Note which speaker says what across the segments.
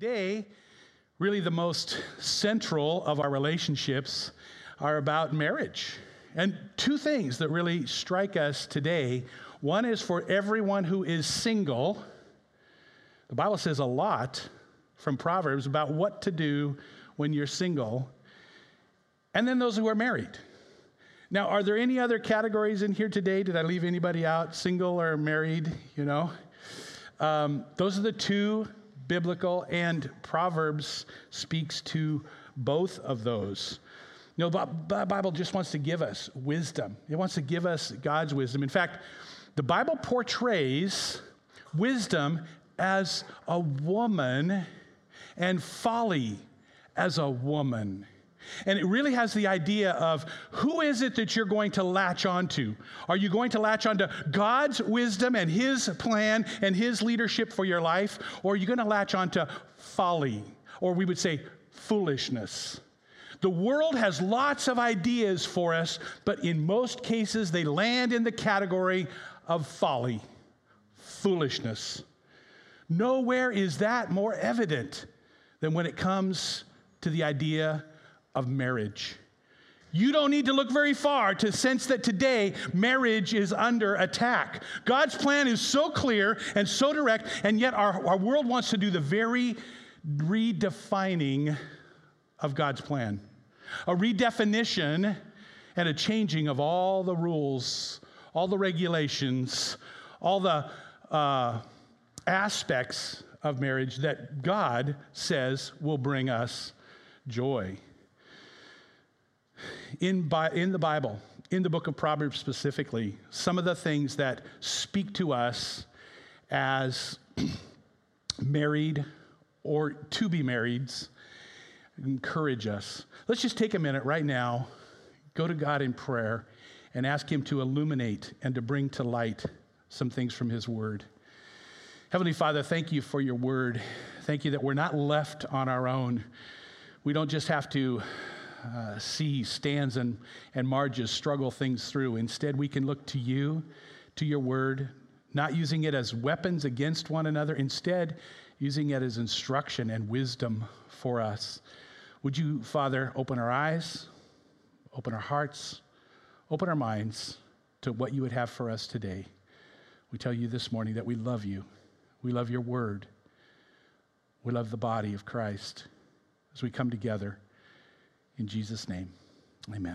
Speaker 1: Today, really the most central of our relationships are about marriage. And two things that really strike us today. One is for everyone who is single. The Bible says a lot from Proverbs about what to do when you're single. And then those who are married. Now, are there any other categories in here today? Did I leave anybody out, single or married, Those are the two biblical, and Proverbs speaks to both of those. The Bible just wants to give us wisdom. It wants to give us God's wisdom. In fact, the Bible portrays wisdom as a woman and folly as a woman. And it really has the idea of who is it that you're going to latch onto? Are you going to latch onto God's wisdom and His plan and His leadership for your life? Or are you going to latch onto folly, or we would say foolishness? The world has lots of ideas for us, but in most cases they land in the category of folly, foolishness. Nowhere is that more evident than when it comes to the idea of marriage. You don't need to look very far to sense that today marriage is under attack. God's plan is so clear and so direct, and yet our world wants to do the very redefining of God's plan. A redefinition and a changing of all the rules, all the regulations, all the aspects of marriage that God says will bring us joy. In the Bible, in the book of Proverbs specifically, some of the things that speak to us as married or to be marrieds encourage us. Let's just take a minute right now, go to God in prayer, and ask Him to illuminate and to bring to light some things from His Word. Heavenly Father, thank You for Your Word. Thank You that we're not left on our own. We don't just have to see stands and marges struggle things through. Instead, we can look to You, to Your Word, not using it as weapons against one another, instead using it as instruction and wisdom for us. Would You, Father, open our eyes, open our hearts, open our minds to what You would have for us today. We tell You this morning that we love You. We love Your Word. We love the body of Christ as we come together. In Jesus' name, amen.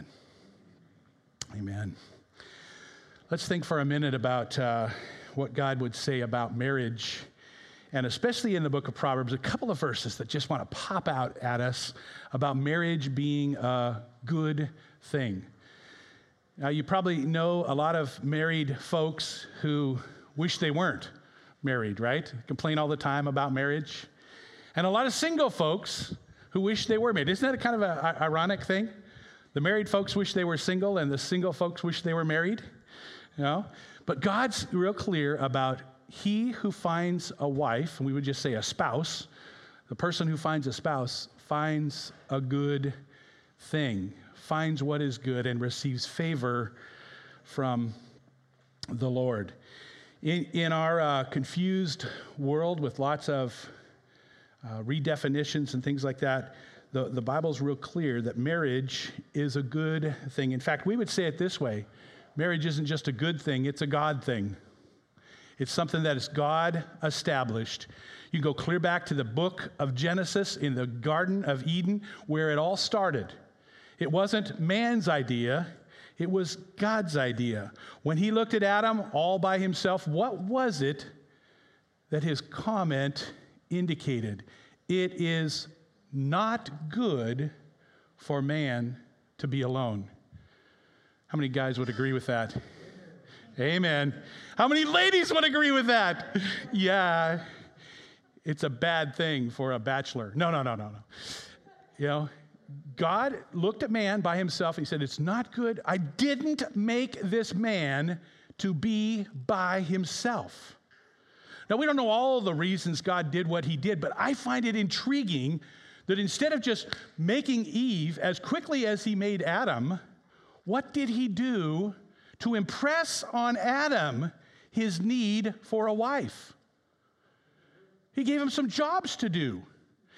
Speaker 1: Amen. Let's think for a minute about what God would say about marriage, and especially in the book of Proverbs, a couple of verses that just want to pop out at us about marriage being a good thing. Now, you probably know a lot of married folks who wish they weren't married, right? Complain all the time about marriage. And a lot of single folks who wish they were married. Isn't that a kind of an ironic thing? The married folks wish they were single, and the single folks wish they were married. But God's real clear about he who finds a wife, and we would just say a spouse, the person who finds a spouse finds a good thing, finds what is good, and receives favor from the Lord. In our confused world with lots of redefinitions and things like that, the Bible's real clear that marriage is a good thing. In fact, we would say it this way: marriage isn't just a good thing, it's a God thing. It's something that is God established. You go clear back to the book of Genesis in the Garden of Eden, where it all started. It wasn't man's idea, it was God's idea. When He looked at Adam all by himself, what was it that His comment indicated? It is not good for man to be alone. How many guys would agree with that? Amen. How many ladies would agree with that? Yeah, it's a bad thing for a bachelor. No. God looked at man by himself. He said, it's not good. I didn't make this man to be by himself. Now, we don't know all the reasons God did what He did, but I find it intriguing that instead of just making Eve as quickly as He made Adam, what did He do to impress on Adam his need for a wife? He gave him some jobs to do.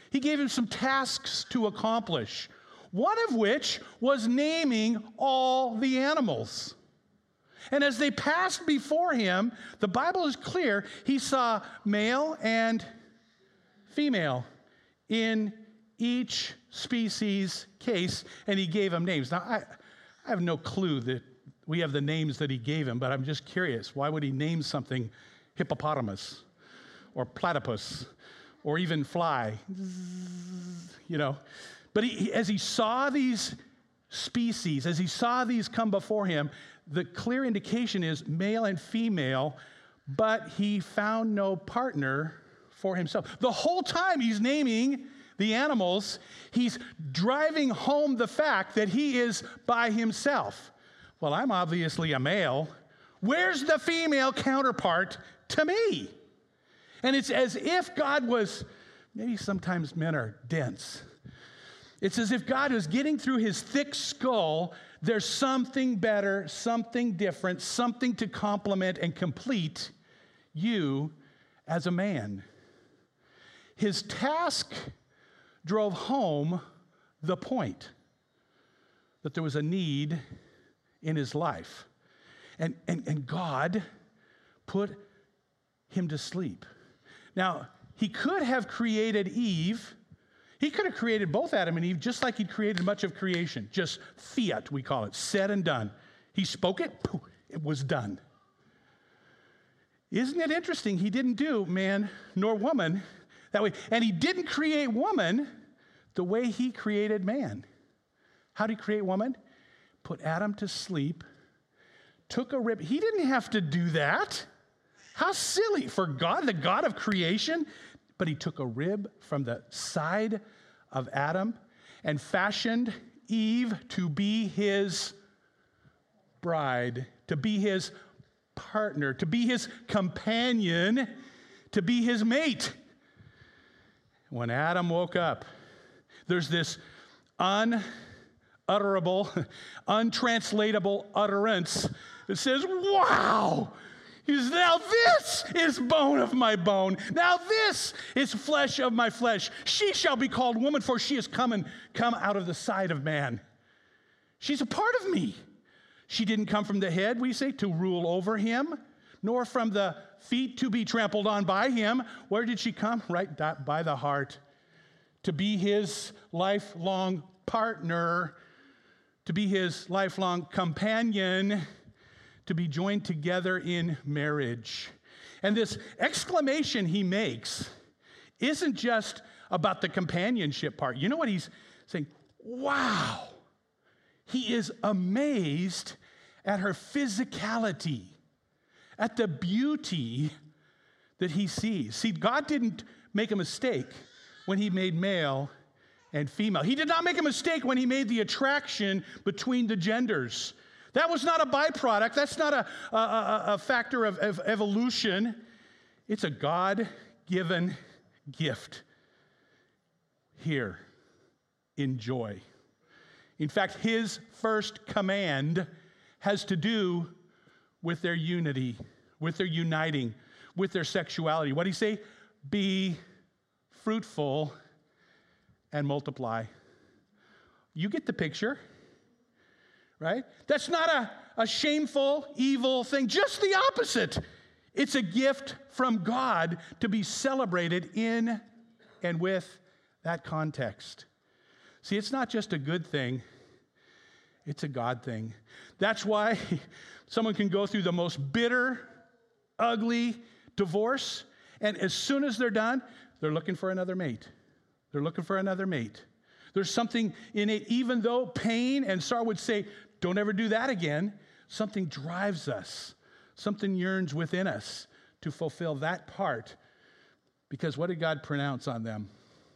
Speaker 1: He gave him some tasks to accomplish, one of which was naming all the animals. And as they passed before him, the Bible is clear, he saw male and female in each species case, and he gave them names. Now, I have no clue that we have the names that he gave him, but I'm just curious. Why would he name something hippopotamus or platypus or even fly? You know, but as he saw these species, as he saw these come before him, the clear indication is male and female, but he found no partner for himself. The whole time he's naming the animals, he's driving home the fact that he is by himself. Well, I'm obviously a male. Where's the female counterpart to me? And it's as if God was, maybe sometimes men are dense. It's as if God was getting through his thick skull. There's something better, something different, something to complement and complete you as a man. His task drove home the point that there was a need in his life. And God put him to sleep. Now, he could have created Eve. He could have created both Adam and Eve just like he created much of creation. Just fiat, we call it, said and done. He spoke it, poof, it was done. Isn't it interesting? He didn't do man nor woman that way. And he didn't create woman the way he created man. How did he create woman? Put Adam to sleep, took a rib. He didn't have to do that. How silly for God, the God of creation. But he took a rib from the side of Adam and fashioned Eve to be his bride, to be his partner, to be his companion, to be his mate. When Adam woke up, there's this unutterable, untranslatable utterance that says, wow! Now this is bone of my bone. Now this is flesh of my flesh. She shall be called woman, for she has come out of the side of man. She's a part of me. She didn't come from the head, we say, to rule over him, nor from the feet to be trampled on by him. Where did she come? Right by the heart. To be his lifelong partner, to be his lifelong companion, to be joined together in marriage. And this exclamation he makes isn't just about the companionship part. You know what he's saying? Wow! He is amazed at her physicality, at the beauty that he sees. See, God didn't make a mistake when he made male and female. He did not make a mistake when he made the attraction between the genders. That was not a byproduct. That's not a factor of evolution. It's a God-given gift. Here, enjoy. In fact, his first command has to do with their unity, with their uniting, with their sexuality. What did he say? Be fruitful and multiply. You get the picture. Right? That's not a shameful, evil thing. Just the opposite. It's a gift from God to be celebrated in and with that context. See, it's not just a good thing. It's a God thing. That's why someone can go through the most bitter, ugly divorce, and as soon as they're done, they're looking for another mate. They're looking for another mate. There's something in it, even though pain and sorrow would say, don't ever do that again. Something drives us. Something yearns within us to fulfill that part. Because what did God pronounce on them?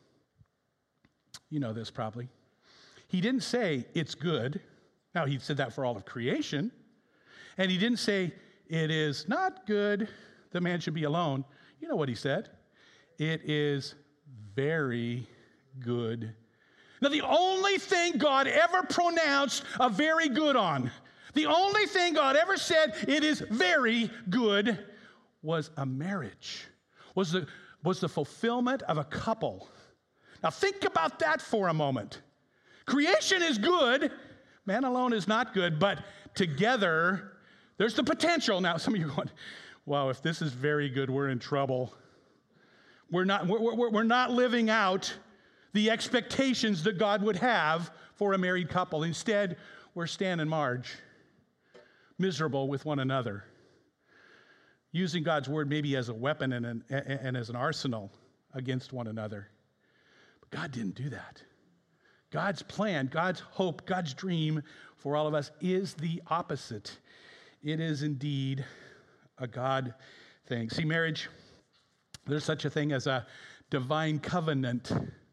Speaker 1: You know this probably. He didn't say it's good. Now, he said that for all of creation. And he didn't say it is not good the man should be alone. You know what he said? It is very good. Now, the only thing God ever pronounced a very good on, the only thing God ever said it is very good was a marriage, was the fulfillment of a couple. Now think about that for a moment. Creation is good. Man alone is not good, but together, there's the potential. Now, some of you are going, wow, if this is very good, we're in trouble. We're not living out the expectations that God would have for a married couple. Instead, we're Stan and Marge, miserable with one another, using God's word maybe as a weapon and as an arsenal against one another. But God didn't do that. God's plan, God's hope, God's dream for all of us is the opposite. It is indeed a God thing. See, marriage, there's such a thing as a divine covenant.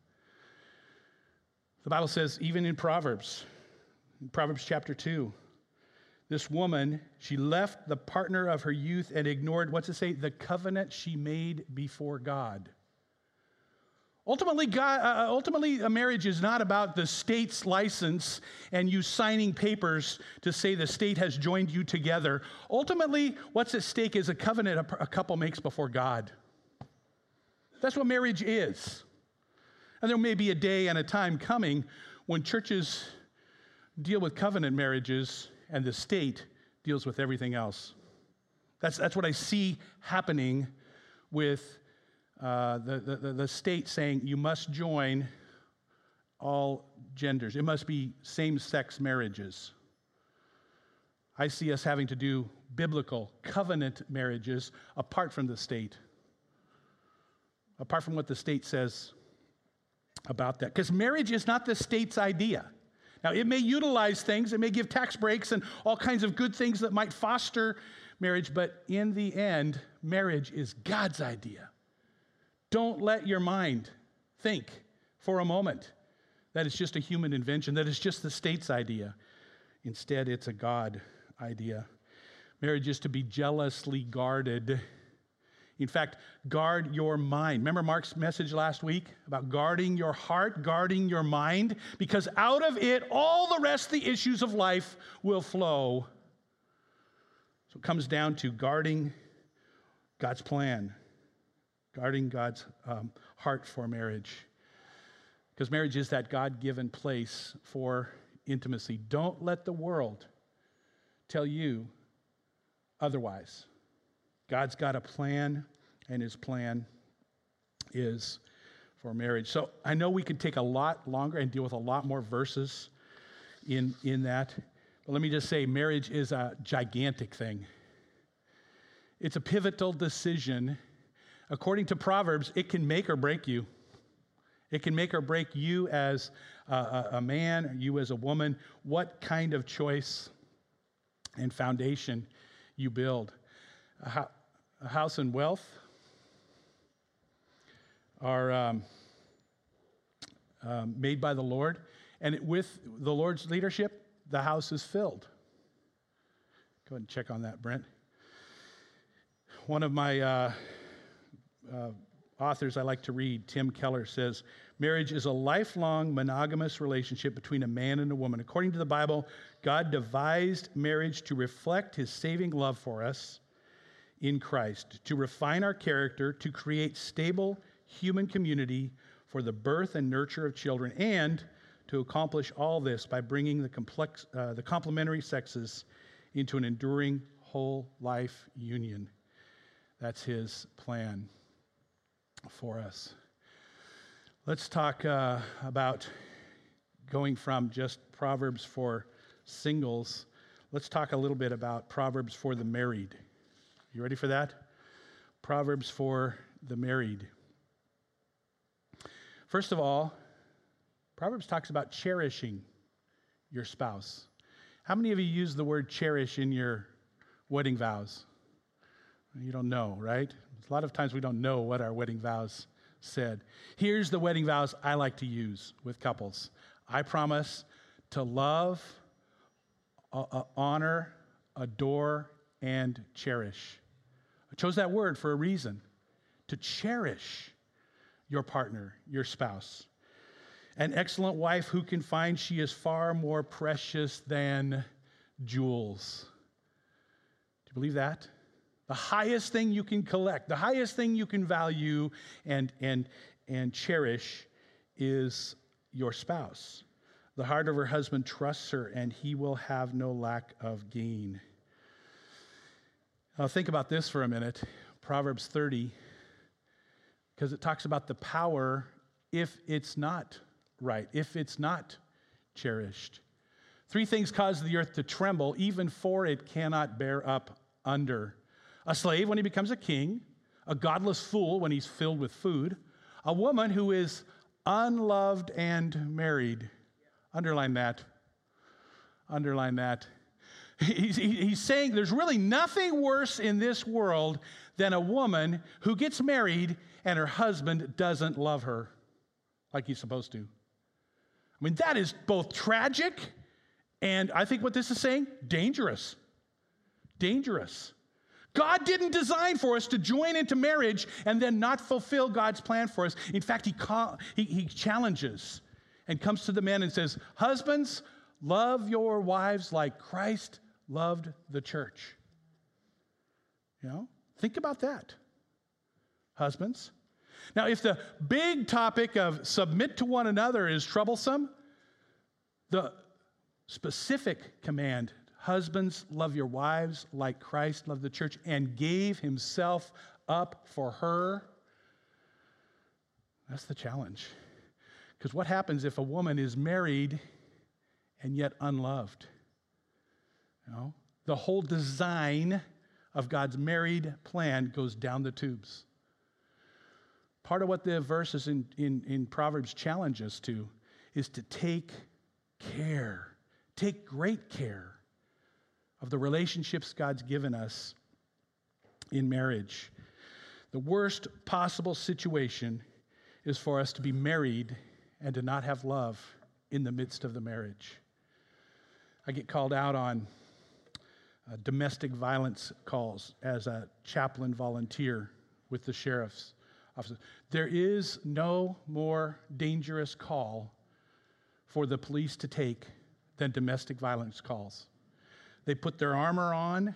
Speaker 1: The Bible says, even in Proverbs chapter 2, this woman, she left the partner of her youth and ignored, what's it say? The covenant she made before God. Ultimately, a marriage is not about the state's license and you signing papers to say the state has joined you together. Ultimately, what's at stake is a covenant a couple makes before God. That's what marriage is. And there may be a day and a time coming when churches deal with covenant marriages and the state deals with everything else. That's what I see happening with the state saying you must join all genders. It must be same-sex marriages. I see us having to do biblical covenant marriages apart from the state, apart from what the state says about that. Because marriage is not the state's idea. Now, it may utilize things, it may give tax breaks and all kinds of good things that might foster marriage, but in the end, marriage is God's idea. Don't let your mind think for a moment that it's just a human invention, that it's just the state's idea. Instead, it's a God idea. Marriage is to be jealously guarded. In fact, guard your mind. Remember Mark's message last week about guarding your heart, guarding your mind? Because out of it, all the rest of the issues of life will flow. So it comes down to guarding God's plan, guarding God's heart for marriage. Because marriage is that God-given place for intimacy. Don't let the world tell you otherwise. God's got a plan, and his plan is for marriage. So I know we could take a lot longer and deal with a lot more verses in that. But let me just say, marriage is a gigantic thing. It's a pivotal decision. According to Proverbs, it can make or break you. It can make or break you as a man, you as a woman, what kind of choice and foundation you build. A house and wealth are made by the Lord, and with the Lord's leadership, the house is filled. Go ahead and check on that, Brent. One of my authors I like to read, Tim Keller, says, marriage is a lifelong monogamous relationship between a man and a woman. According to the Bible, God devised marriage to reflect his saving love for us in Christ, to refine our character, to create stable human community for the birth and nurture of children, and to accomplish all this by bringing the complementary sexes into an enduring whole life union. That's his plan for us. Let's talk about going from just Proverbs for singles. Let's talk a little bit about Proverbs for the married. You ready for that? Proverbs for the married. First of all, Proverbs talks about cherishing your spouse. How many of you use the word cherish in your wedding vows? You don't know, right? A lot of times we don't know what our wedding vows said. Here's the wedding vows I like to use with couples. I promise to love, honor, adore, and cherish. I chose that word for a reason. To cherish your partner, your spouse. An excellent wife who can find she is far more precious than jewels. Do you believe that? The highest thing you can collect, the highest thing you can value and cherish is your spouse. The heart of her husband trusts her, and he will have no lack of gain. Now think about this for a minute. Proverbs 30, because it talks about the power if it's not right, if it's not cherished. 3 things cause the earth to tremble, even for it cannot bear up under. A slave when he becomes a king, a godless fool when he's filled with food, a woman who is unloved and married. Underline that. Underline that. He's saying there's really nothing worse in this world than a woman who gets married and her husband doesn't love her like he's supposed to. I mean, that is both tragic and I think what this is saying, dangerous. Dangerous. God didn't design for us to join into marriage and then not fulfill God's plan for us. In fact, he challenges and comes to the men and says, husbands, love your wives like Christ loved the church. You know, think about that, husbands. Now, if the big topic of submit to one another is troublesome, the specific command, husbands, love your wives like Christ loved the church and gave himself up for her, that's the challenge. Because what happens if a woman is married and yet unloved? You know, the whole design of God's married plan goes down the tubes. Part of what the verses in Proverbs challenge us to is to take care, take great care of the relationships God's given us in marriage. The worst possible situation is for us to be married and to not have love in the midst of the marriage. I get called out on domestic violence calls as a chaplain volunteer with the sheriff's office. There is no more dangerous call for the police to take than domestic violence calls. They put their armor on,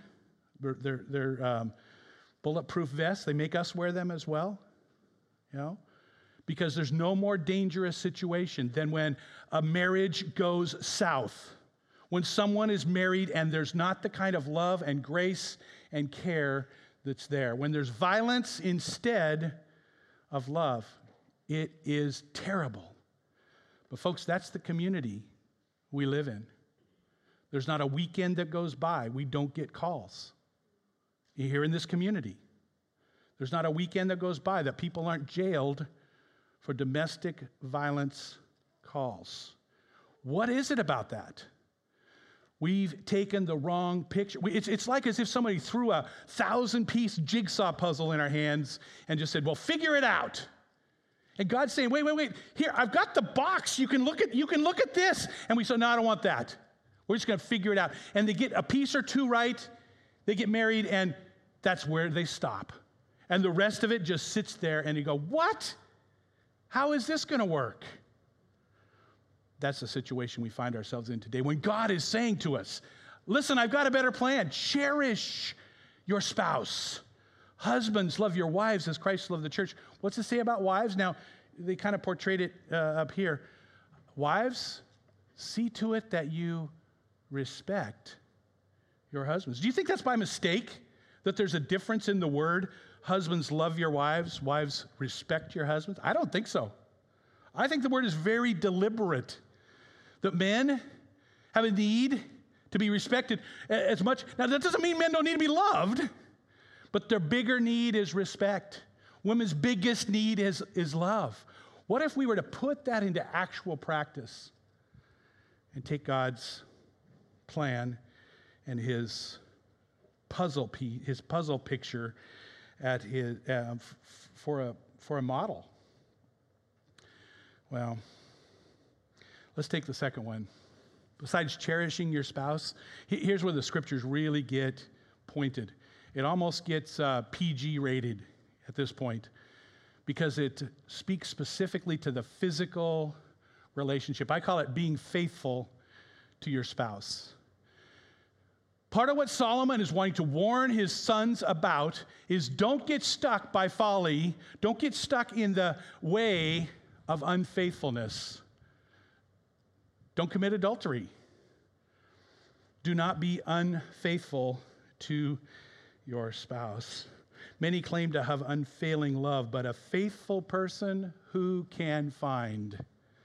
Speaker 1: their bulletproof vests. They make us wear them as well, you know, because there's no more dangerous situation than when a marriage goes south. When someone is married and there's not the kind of love and grace and care that's there. When there's violence instead of love, it is terrible. But folks, that's the community we live in. There's not a weekend that goes by we don't get calls here in this community. There's not a weekend that goes by that people aren't jailed for domestic violence calls. What is it about that? We've taken the wrong picture. It's like as if somebody threw a 1,000-piece jigsaw puzzle in our hands and just said, well, figure it out. And God's saying, wait. Here, I've got the box. You can look at this. And we said, no, I don't want that. We're just going to figure it out. And they get a piece or two right. They get married, and that's where they stop. And the rest of it just sits there, and you go, what? How is this going to work? That's the situation we find ourselves in today when God is saying to us, listen, I've got a better plan. Cherish your spouse. Husbands, love your wives as Christ loved the church. What's it say about wives? Now, they kind of portrayed it up here. Wives, see to it that you respect your husbands. Do you think that's by mistake, that there's a difference in the word? Husbands, love your wives. Wives, respect your husbands. I don't think so. I think the word is very deliberate. That men have a need to be respected as much. Now, that doesn't mean men don't need to be loved, but their bigger need is respect. Women's biggest need is love. What if we were to put that into actual practice and take God's plan and his puzzle picture at his for a model? Well, let's take the second one. Besides cherishing your spouse, here's where the scriptures really get pointed. It almost gets PG rated at this point because it speaks specifically to the physical relationship. I call it being faithful to your spouse. Part of what Solomon is wanting to warn his sons about is don't get stuck by folly. Don't get stuck in the way of unfaithfulness. Don't commit adultery. Do not be unfaithful to your spouse. Many claim to have unfailing love, but a faithful person who can find?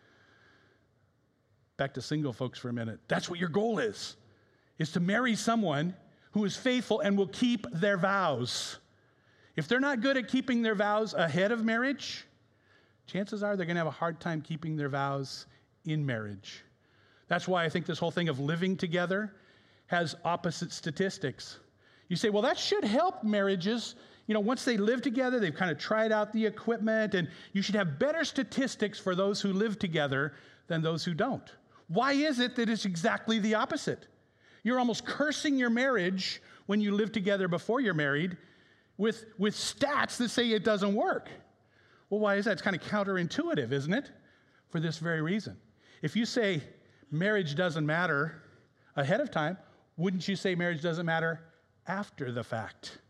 Speaker 1: Back to single folks for a minute. That's what your goal is to marry someone who is faithful and will keep their vows. If they're not good at keeping their vows ahead of marriage, chances are they're going to have a hard time keeping their vows in marriage. That's why I think this whole thing of living together has opposite statistics. You say, well, that should help marriages. Once they live together, they've kind of tried out the equipment, and you should have better statistics for those who live together than those who don't. Why is it that it's exactly the opposite? You're almost cursing your marriage when you live together before you're married with stats that say it doesn't work. Well, why is that? It's kind of counterintuitive, isn't it? For this very reason. If you say marriage doesn't matter ahead of time, wouldn't you say marriage doesn't matter after the fact?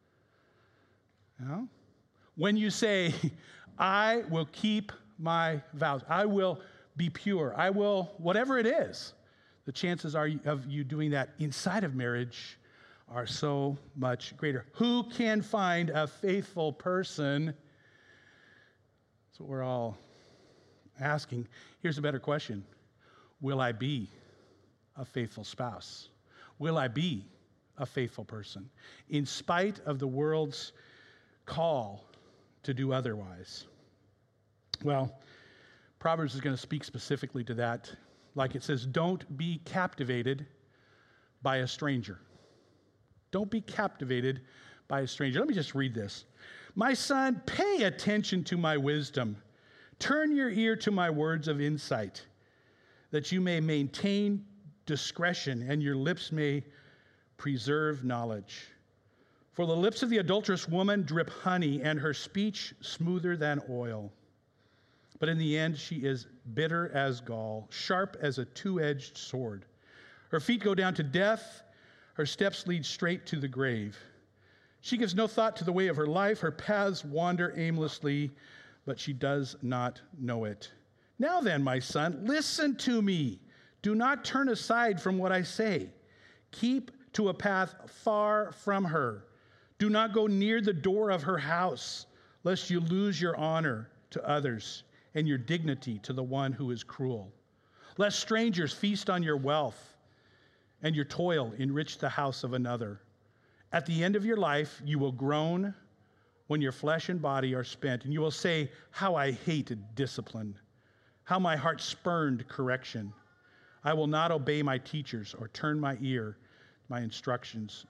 Speaker 1: When you say, I will keep my vows, I will be pure, I will, whatever it is, the chances of you doing that inside of marriage are so much greater. Who can find a faithful person? That's what we're all asking. Here's a better question. Will I be a faithful spouse? Will I be a faithful person in spite of the world's call to do otherwise? Well, Proverbs is going to speak specifically to that. Like it says, don't be captivated by a stranger. Don't be captivated by a stranger. Let me just read this. My son, pay attention to my wisdom. Turn your ear to my words of insight, that you may maintain discretion and your lips may preserve knowledge. For the lips of the adulterous woman drip honey, and her speech smoother than oil. But in the end, she is bitter as gall, sharp as a two-edged sword. Her feet go down to death. Her steps lead straight to the grave. She gives no thought to the way of her life. Her paths wander aimlessly, but she does not know it. Now then, my son, listen to me. Do not turn aside from what I say. Keep to a path far from her. Do not go near the door of her house, lest you lose your honor to others and your dignity to the one who is cruel. Lest strangers feast on your wealth and your toil enrich the house of another. At the end of your life, you will groan when your flesh and body are spent, and you will say, how I hated discipline, how my heart spurned correction. I will not obey my teachers or turn my ear to my instructions.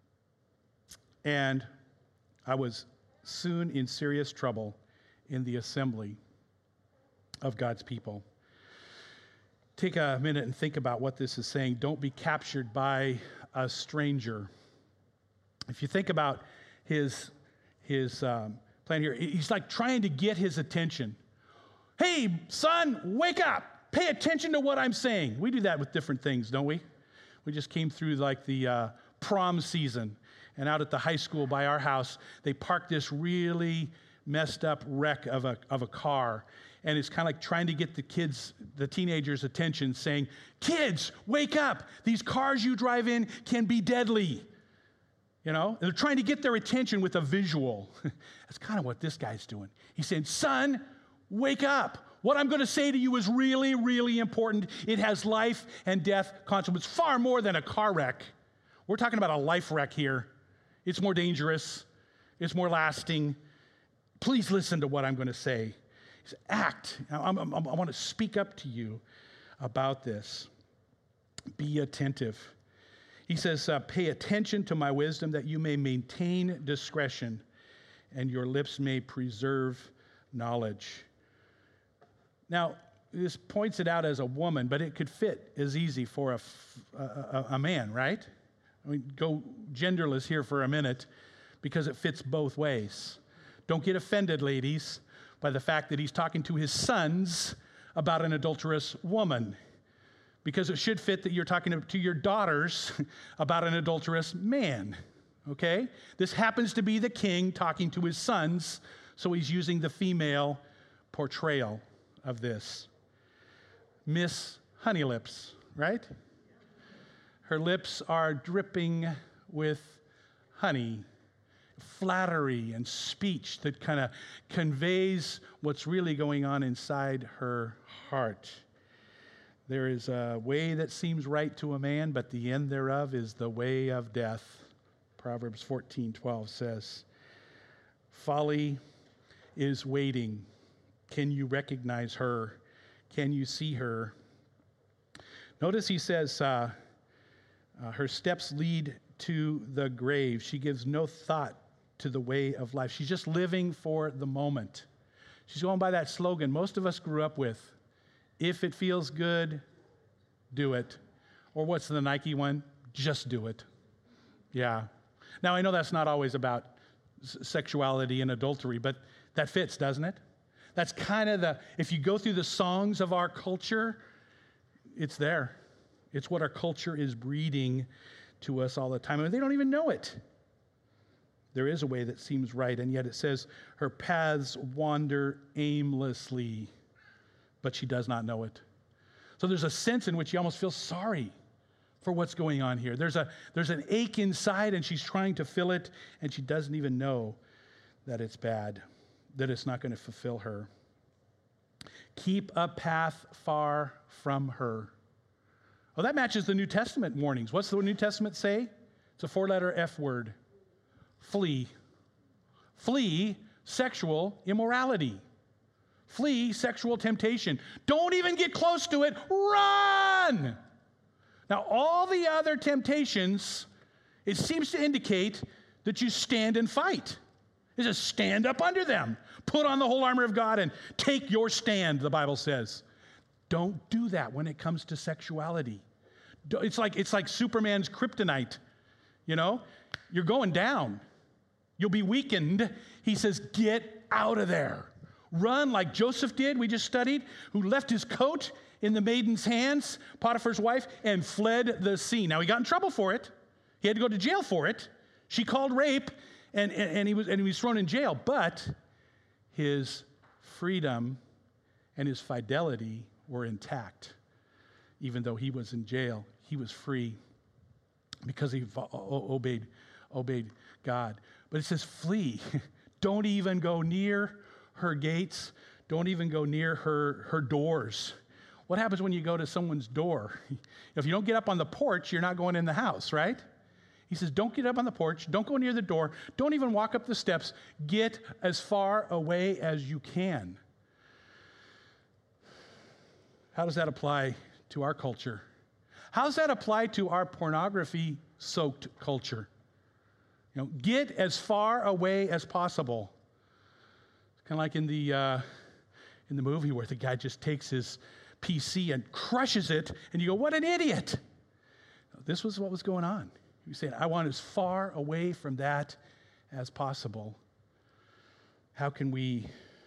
Speaker 1: And I was soon in serious trouble in the assembly of God's people. Take a minute and think about what this is saying. Don't be captured by a stranger. If you think about his plan here, he's like trying to get his attention. Hey, son, wake up. Pay attention to what I'm saying. We do that with different things, don't we? We just came through like the prom season, and out at the high school by our house, they parked this really messed up wreck of a car. And it's kind of like trying to get the teenagers' attention, saying, kids, wake up. These cars you drive in can be deadly. And they're trying to get their attention with a visual. That's kind of what this guy's doing. He's saying, son, wake up. What I'm going to say to you is really, really important. It has life and death consequences, far more than a car wreck. We're talking about a life wreck here. It's more dangerous. It's more lasting. Please listen to what I'm going to say. He said, act. I want to speak up to you about this. Be attentive. He says, pay attention to my wisdom that you may maintain discretion and your lips may preserve knowledge. Now, this points it out as a woman, but it could fit as easy for a man, right? I mean, go genderless here for a minute because it fits both ways. Don't get offended, ladies, by the fact that he's talking to his sons about an adulterous woman, because it should fit that you're talking to your daughters about an adulterous man, okay? This happens to be the king talking to his sons, so he's using the female portrayal of this. Miss Honey Lips, right? Her lips are dripping with honey, flattery and speech that kind of conveys what's really going on inside her heart. There is a way that seems right to a man, but the end thereof is the way of death. Proverbs 14:12 says, folly is waiting. Can you recognize her? Can you see her? Notice he says, her steps lead to the grave. She gives no thought to the way of life. She's just living for the moment. She's going by that slogan most of us grew up with. If it feels good, do it. Or what's the Nike one? Just do it. Yeah. Now, I know that's not always about sexuality and adultery, but that fits, doesn't it? That's kind of if you go through the songs of our culture, it's there. It's what our culture is breeding to us all the time. And they don't even know it. There is a way that seems right, and yet it says her paths wander aimlessly, but she does not know it. So there's a sense in which you almost feel sorry for what's going on here. There's an ache inside, and she's trying to fill it, and she doesn't even know that it's bad, that it's not going to fulfill her. Keep a path far from her. Well, that matches the New Testament warnings. What's the New Testament say? It's a 4-letter F word. Flee. Flee sexual immorality. Flee sexual temptation. Don't even get close to it. Run! Now, all the other temptations, it seems to indicate that you stand and fight. It says stand up under them. Put on the whole armor of God and take your stand, the Bible says. Don't do that when it comes to sexuality. It's like Superman's kryptonite. You know, you're going down. You'll be weakened. He says, get out of there. Run like Joseph did, we just studied, who left his coat in the maiden's hands, Potiphar's wife, and fled the sea. Now, he got in trouble for it. He had to go to jail for it. She called rape, and he was thrown in jail. But his freedom and his fidelity were intact. Even though he was in jail, he was free because he obeyed God. But it says flee. Don't even go near her gates. Don't even go near her doors. What happens when you go to someone's door? If you don't get up on the porch, you're not going in the house, right? He says, don't get up on the porch. Don't go near the door. Don't even walk up the steps. Get as far away as you can. How does that apply to our culture? How does that apply to our pornography-soaked culture? You know, get as far away as possible. It's kind of like in the movie where the guy just takes his PC and crushes it, and you go, what an idiot. This was what was going on. He was saying, I want as far away from that as possible. How can we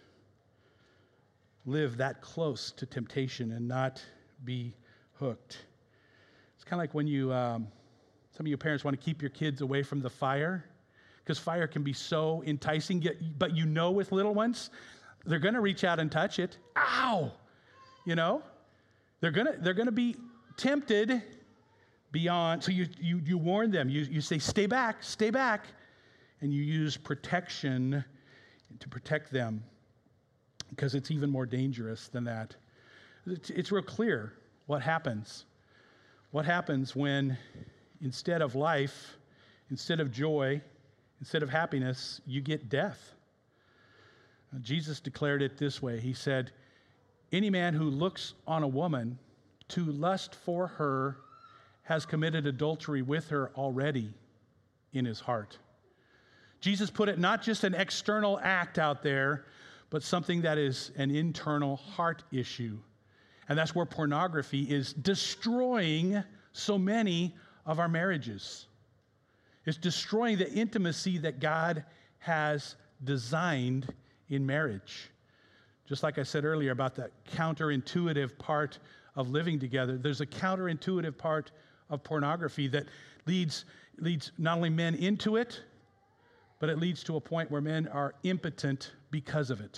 Speaker 1: live that close to temptation and not be hooked? It's kind of like when you, some of you parents want to keep your kids away from the fire, because fire can be so enticing, but you know with little ones, they're going to reach out and touch it. Ow! You know? They're gonna be tempted beyond, so you warn them. You say, stay back, and you use protection to protect them, because it's even more dangerous than that. It's real clear what happens. What happens when instead of life, instead of joy, instead of happiness, you get death. Jesus declared it this way. He said, any man who looks on a woman to lust for her has committed adultery with her already in his heart. Jesus put it not just an external act out there, but something that is an internal heart issue. And that's where pornography is destroying so many of our marriages. It's destroying the intimacy that God has designed in marriage. Just like I said earlier about the counterintuitive part of living together, there's a counterintuitive part of pornography that leads not only men into it, but it leads to a point where men are impotent because of it.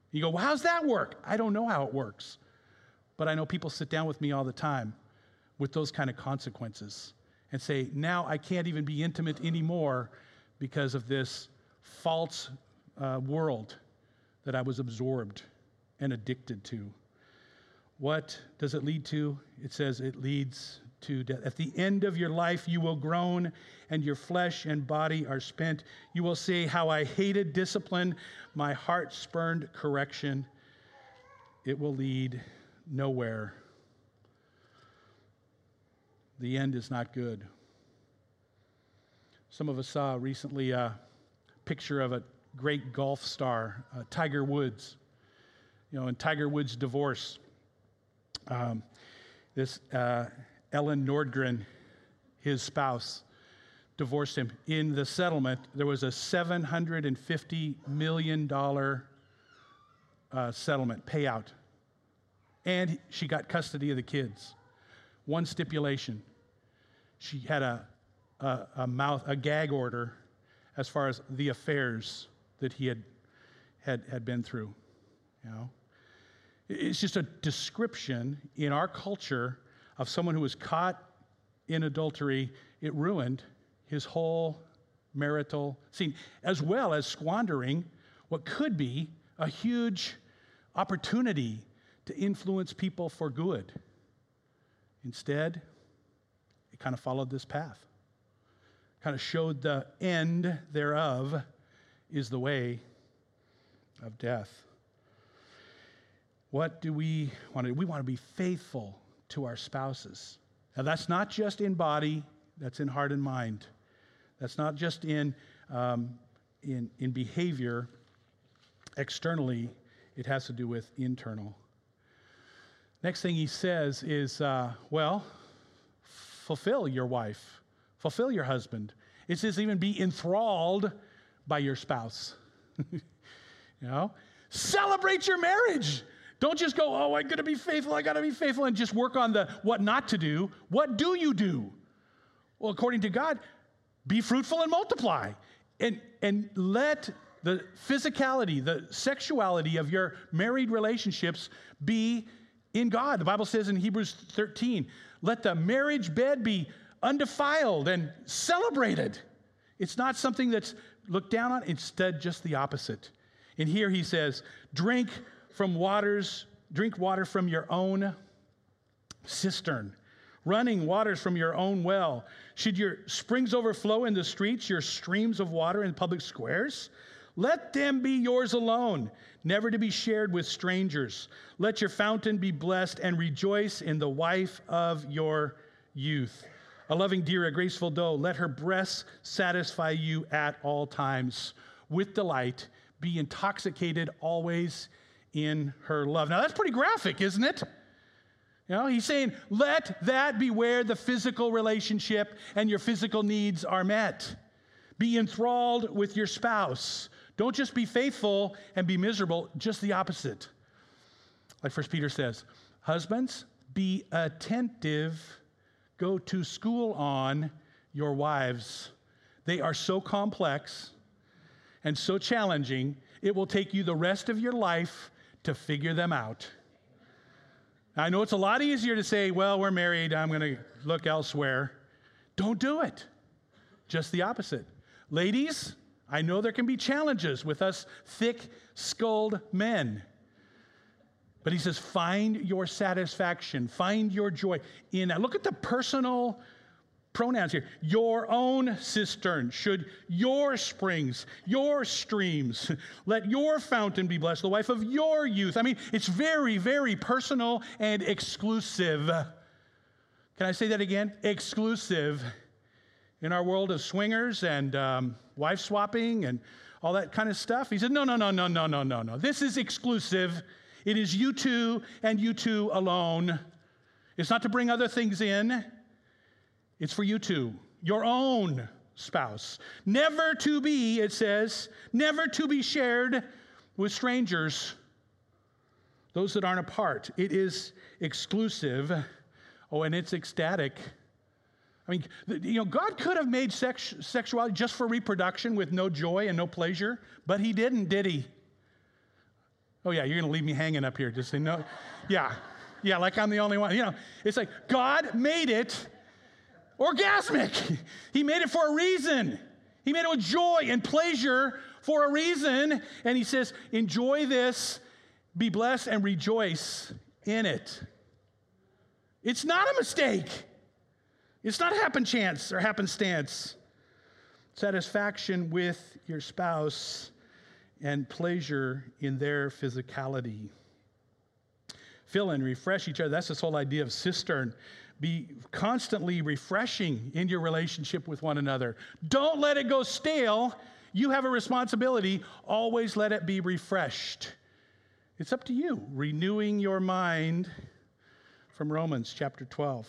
Speaker 1: You go, well, how's that work? I don't know how it works. But I know people sit down with me all the time with those kind of consequences and say, now I can't even be intimate anymore because of this false world that I was absorbed and addicted to. What does it lead to? It says it leads to death. At the end of your life, you will groan, and your flesh and body are spent. You will say, how I hated discipline. My heart spurned correction. It will lead nowhere. The end is not good. Some of us saw recently a picture of a great golf star, Tiger Woods. You know, in Tiger Woods' divorce, this Ellen Nordgren, his spouse, divorced him. In the settlement, there was a $750 million settlement payout. And she got custody of the kids. One stipulation. She had a gag order as far as the affairs that he had been through. You know? It's just a description in our culture of someone who was caught in adultery. It ruined his whole marital scene, as well as squandering what could be a huge opportunity to influence people for good. Instead, it kind of followed this path. Kind of showed the end thereof is the way of death. What do we want to do? We want to be faithful to our spouses. Now, that's not just in body, that's in heart and mind. That's not just in behavior externally, it has to do with internal. Next thing he says is, fulfill your wife, fulfill your husband. It says even be enthralled by your spouse. You know, celebrate your marriage. Don't just go, oh, I'm going to be faithful, I got to be faithful, and just work on the what not to do. What do you do? Well, according to God, be fruitful and multiply. And let the physicality, the sexuality of your married relationships be in God. The Bible says in Hebrews 13, let the marriage bed be undefiled and celebrated. It's not something that's looked down on, instead just the opposite. And here he says, drink water from your own cistern, running waters from your own well. Should your springs overflow in the streets, your streams of water in public squares? Let them be yours alone, never to be shared with strangers. Let your fountain be blessed and rejoice in the wife of your youth. A loving deer, a graceful doe, let her breasts satisfy you at all times. With delight, be intoxicated always in her love. Now that's pretty graphic, isn't it? You know, he's saying, let that be where the physical relationship and your physical needs are met. Be enthralled with your spouse. Don't just be faithful and be miserable, just the opposite. Like 1 Peter says, husbands, be attentive, go to school on your wives. They are so complex and so challenging, it will take you the rest of your life to figure them out. I know it's a lot easier to say, well, we're married, I'm going to look elsewhere. Don't do it. Just the opposite. Ladies, I know there can be challenges with us thick-skulled men. But he says, find your satisfaction, find your joy in that. Look at the personal pronouns here. Your own cistern, should your springs, your streams, let your fountain be blessed, the wife of your youth. I mean, it's very, very personal and exclusive. Can I say that again? Exclusive. In our world of swingers and wife swapping and all that kind of stuff, he said, no. This is exclusive. It is you two and you two alone. It's not to bring other things in. It's for you two, your own spouse. Never to be, it says, never to be shared with strangers, those that aren't a part. It is exclusive. Oh, and it's ecstatic. I mean, you know, God could have made sexuality just for reproduction with no joy and no pleasure, but he didn't, did he? Oh, yeah, you're going to leave me hanging up here. Just say no. Yeah, like I'm the only one. It's like God made it orgasmic. He made it for a reason. He made it with joy and pleasure for a reason. And he says, enjoy this, be blessed, and rejoice in it. It's not a mistake. It's not happen chance or happenstance. Satisfaction with your spouse and pleasure in their physicality. Fill and refresh each other. That's this whole idea of cistern. Be constantly refreshing in your relationship with one another. Don't let it go stale. You have a responsibility. Always let it be refreshed. It's up to you. Renewing your mind from Romans chapter 12.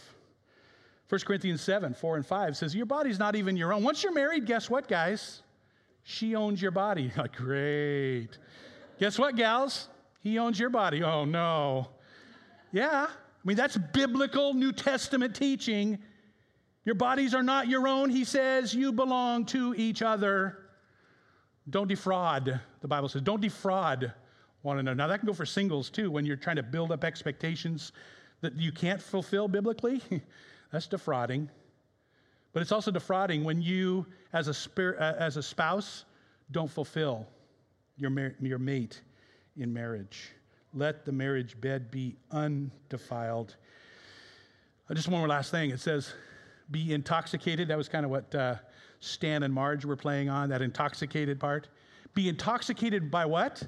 Speaker 1: 1 Corinthians 7, 4 and 5 says, your body's not even your own. Once you're married, guess what, guys? She owns your body. Like, great. Guess what, gals? He owns your body. Oh, no. Yeah. I mean, that's biblical New Testament teaching. Your bodies are not your own. He says you belong to each other. Don't defraud, the Bible says. Don't defraud one another. Now, that can go for singles, too, when you're trying to build up expectations that you can't fulfill biblically. That's defrauding. But it's also defrauding when you, as a spouse, don't fulfill your mate in marriage. Let the marriage bed be undefiled. Just one more last thing. It says, be intoxicated. That was kind of what Stan and Marge were playing on, that intoxicated part. Be intoxicated by what?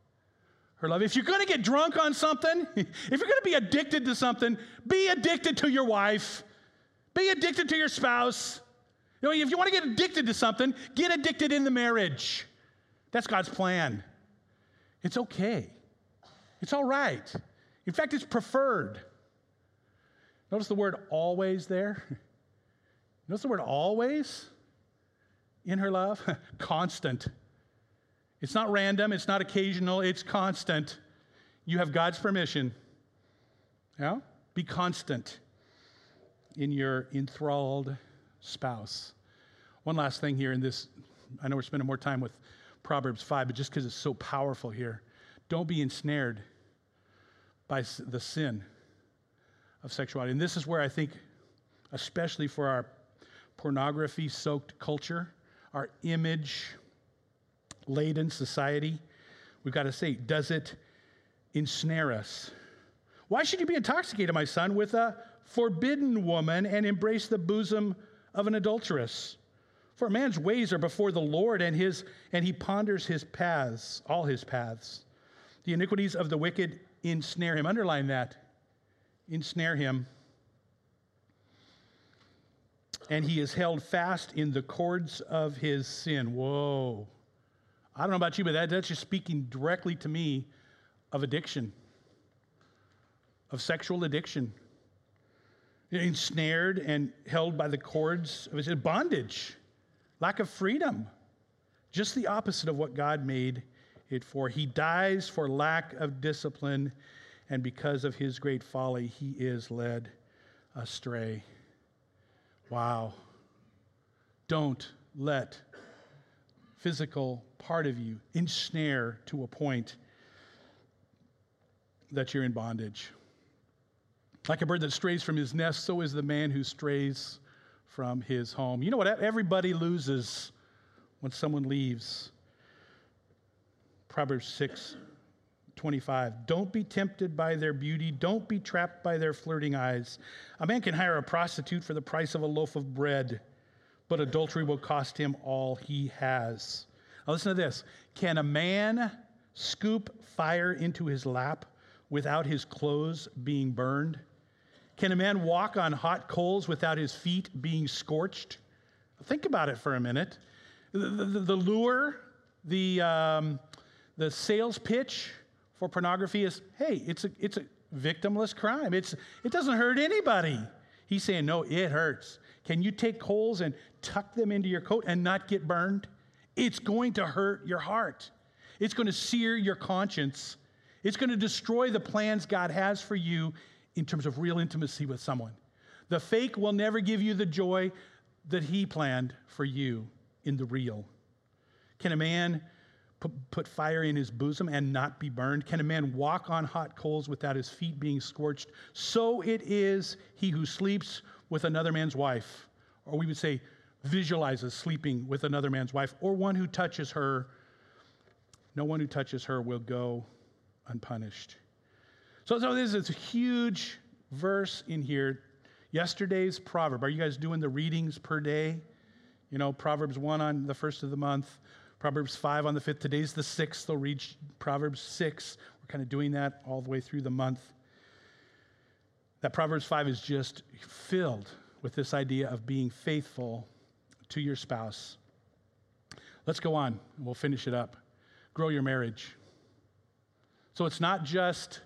Speaker 1: Her love. If you're going to get drunk on something, if you're going to be addicted to something, be addicted to your wife. Be addicted to your spouse. If you want to get addicted to something, get addicted in the marriage. That's God's plan. It's okay. It's all right. In fact, it's preferred. Notice the word always there. Notice the word always in her love. Constant. It's not random. It's not occasional. It's constant. You have God's permission. Yeah? Be constant in your enthralled spouse. One last thing here in this. I know we're spending more time with Proverbs 5, but just because it's so powerful here. Don't be ensnared by the sin of sexuality. And this is where I think, especially for our pornography-soaked culture, our image-laden society, we've got to say, does it ensnare us? Why should you be intoxicated, my son, with a forbidden woman and embrace the bosom of an adulteress? For a man's ways are before the Lord, and he ponders his paths, all his paths. The iniquities of the wicked ensnare him. Underline that. Ensnare him. And he is held fast in the cords of his sin. Whoa. I don't know about you, but that's just speaking directly to me of addiction, of sexual addiction. Ensnared and held by the cords of his bondage, lack of freedom. Just the opposite of what God made it for. He dies for lack of discipline, and because of his great folly, he is led astray. Wow. Don't let physical part of you ensnare to a point that you're in bondage. Like a bird that strays from his nest, so is the man who strays from his home. You know what? Everybody loses when someone leaves. Proverbs 6:25. Don't be tempted by their beauty. Don't be trapped by their flirting eyes. A man can hire a prostitute for the price of a loaf of bread, but adultery will cost him all he has. Now listen to this. Can a man scoop fire into his lap without his clothes being burned? Can a man walk on hot coals without his feet being scorched? Think about it for a minute. The lure, the sales pitch for pornography is, hey, it's a victimless crime. It doesn't hurt anybody. He's saying, no, it hurts. Can you take coals and tuck them into your coat and not get burned? It's going to hurt your heart. It's going to sear your conscience. It's going to destroy the plans God has for you in terms of real intimacy with someone. The fake will never give you the joy that he planned for you in the real. Can a man put fire in his bosom and not be burned? Can a man walk on hot coals without his feet being scorched? So it is he who sleeps with another man's wife, or we would say visualizes sleeping with another man's wife, or one who touches her. No one who touches her will go unpunished. So this is a huge verse in here. Yesterday's proverb. Are you guys doing the readings per day? You know, Proverbs 1 on the first of the month, Proverbs 5 on the 5th. Today's the 6th. They'll read Proverbs 6. We're kind of doing that all the way through the month. That Proverbs 5 is just filled with this idea of being faithful to your spouse. Let's go on. We'll finish it up. Grow your marriage. So it's not just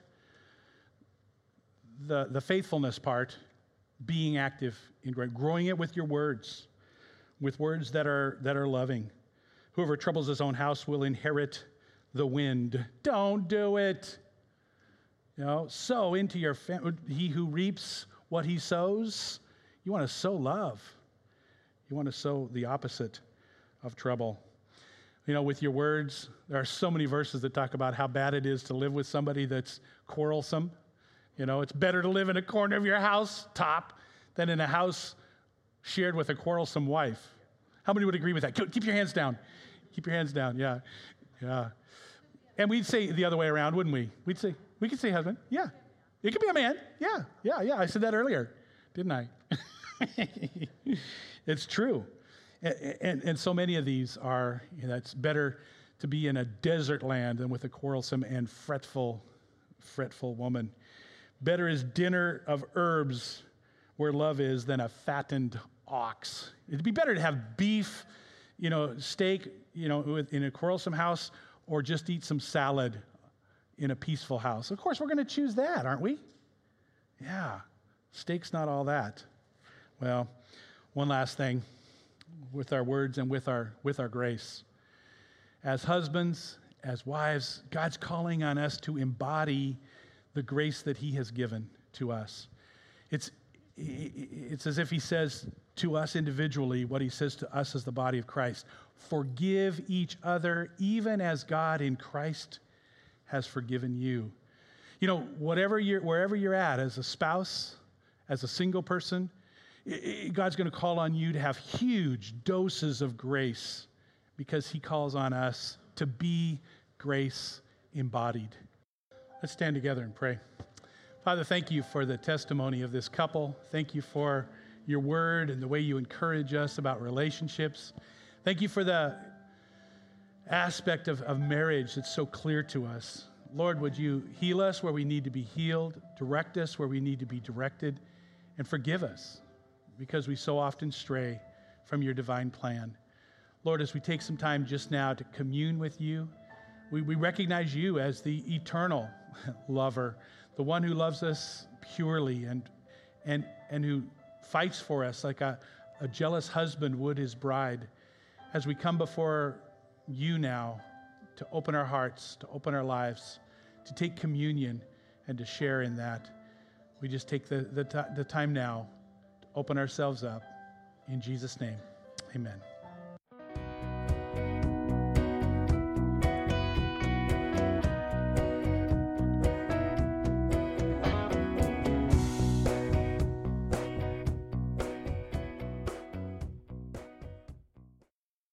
Speaker 1: the faithfulness part, being active in growing it with your words, with words that are loving. Whoever troubles his own house will inherit the wind. Don't do it. You know, sow into your family. He who reaps what he sows. You want to sow love. You want to sow the opposite of trouble. You know, with your words, there are so many verses that talk about how bad it is to live with somebody that's quarrelsome. You know, it's better to live in a corner of your house top than in a house shared with a quarrelsome wife. How many would agree with that? Keep your hands down. Keep your hands down. Yeah. Yeah. And we'd say the other way around, wouldn't we? We could say husband. Yeah. It could be a man. Yeah. Yeah. I said that earlier, didn't I? It's true. And so many of these are, it's better to be in a desert land than with a quarrelsome and fretful woman. Better is dinner of herbs where love is than a fattened ox. It'd be better to have beef, steak, in a quarrelsome house, or just eat some salad in a peaceful house. Of course, we're going to choose that, aren't we? Yeah. Steak's not all that. Well, one last thing with our words and with our grace. As husbands, as wives, God's calling on us to embody the grace that he has given to us. It's as if he says to us individually what he says to us as the body of Christ. Forgive each other even as God in Christ has forgiven you. Wherever you're at as a spouse, as a single person, God's going to call on you to have huge doses of grace because he calls on us to be grace embodied. Let's stand together and pray. Father, thank you for the testimony of this couple. Thank you for your word and the way you encourage us about relationships. Thank you for the aspect of marriage that's so clear to us. Lord, would you heal us where we need to be healed, direct us where we need to be directed, and forgive us because we so often stray from your divine plan. Lord, as we take some time just now to commune with you, we recognize you as the eternal lover, the one who loves us purely and who fights for us like a jealous husband would his bride. As we come before you now to open our hearts, to open our lives, to take communion and to share in that, we just take the time now to open ourselves up. In Jesus' name, amen.